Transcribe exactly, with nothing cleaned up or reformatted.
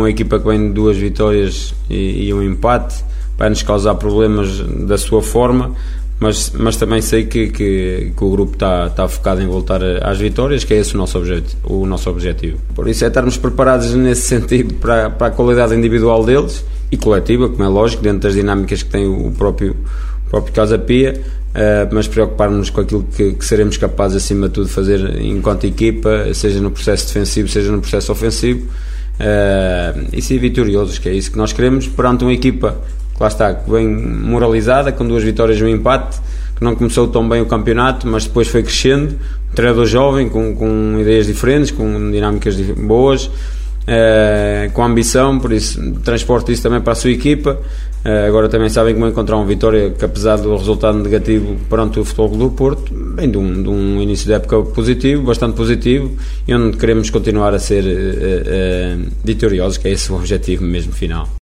uma equipa que vem de duas vitórias e, e um empate, vai nos causar problemas da sua forma, mas, mas também sei que, que, que o grupo está, está focado em voltar às vitórias, que é esse o nosso, objetivo, o nosso objetivo. Por isso é estarmos preparados nesse sentido para, para a qualidade individual deles e coletiva, como é lógico, dentro das dinâmicas que tem o próprio, o próprio Casa Pia, uh, mas preocupar-nos com aquilo que, que seremos capazes, acima de tudo, de fazer enquanto equipa, seja no processo defensivo, seja no processo ofensivo, uh, e ser vitoriosos, que é isso que nós queremos perante uma equipa que lá está, bem moralizada, com duas vitórias e um empate, que não começou tão bem o campeonato, mas depois foi crescendo, um treinador jovem, com, com ideias diferentes, com dinâmicas boas, uh, com ambição, por isso transporte isso também para a sua equipa. Uh, agora também sabem como encontrar uma vitória que, apesar do resultado negativo perante o Futebol Clube do Porto, vem de um, de um início de época positivo, bastante positivo, e onde queremos continuar a ser uh, uh, vitoriosos, que é esse o objetivo mesmo final.